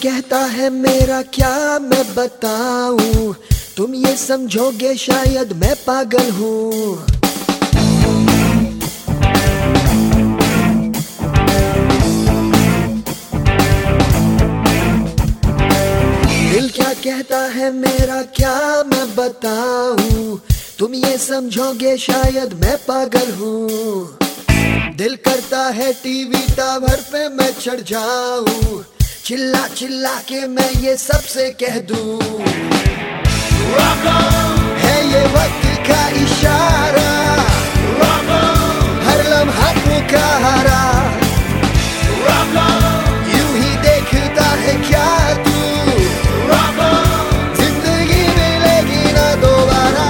कहता है मेरा क्या मैं बताऊं, तुम ये समझोगे शायद मैं पागल हूँ। दिल क्या कहता है मेरा क्या मैं बताऊं, तुम ये समझोगे शायद मैं पागल हूँ। दिल करता है टीवी टावर पे मैं चढ़ जाऊं, चिल्ला चिल्ला के मैं ये सबसे कह दूं, है ये वक्त का इशारा, हर लम्हा पुकारा, यूं ही देखता है क्या तू, जिंदगी मिलेगी ना दोबारा।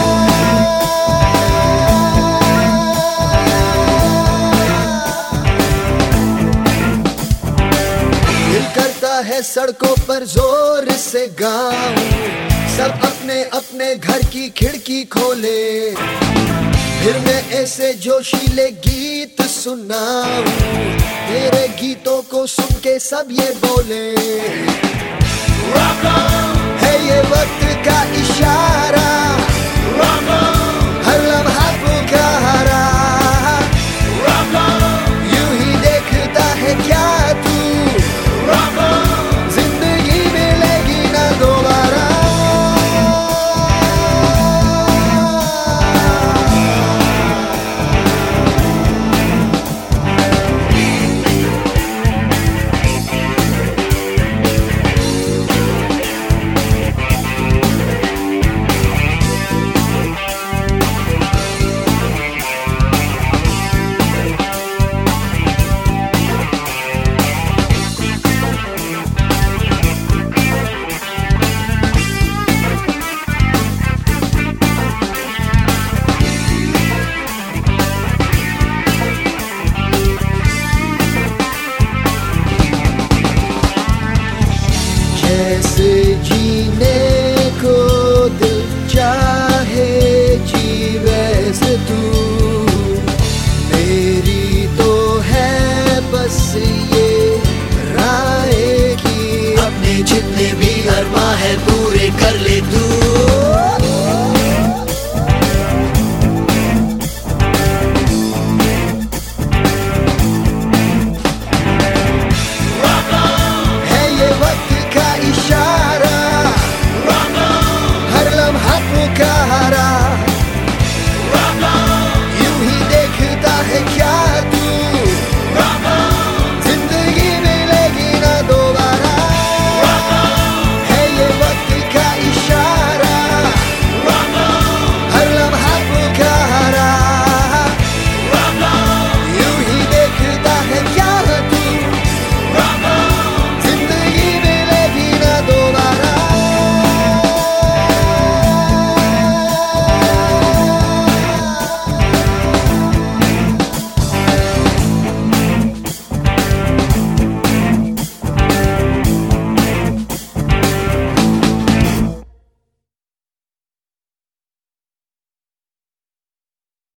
दिल करता है सड़कों पर जोर से गाऊं, सब अपने अपने घर की खिड़की खोले, फिर मैं ऐसे जोशीले गीत सुनाऊं, मेरे गीतों को सुन के सब ये बोले, है ये वक्त का इशारा,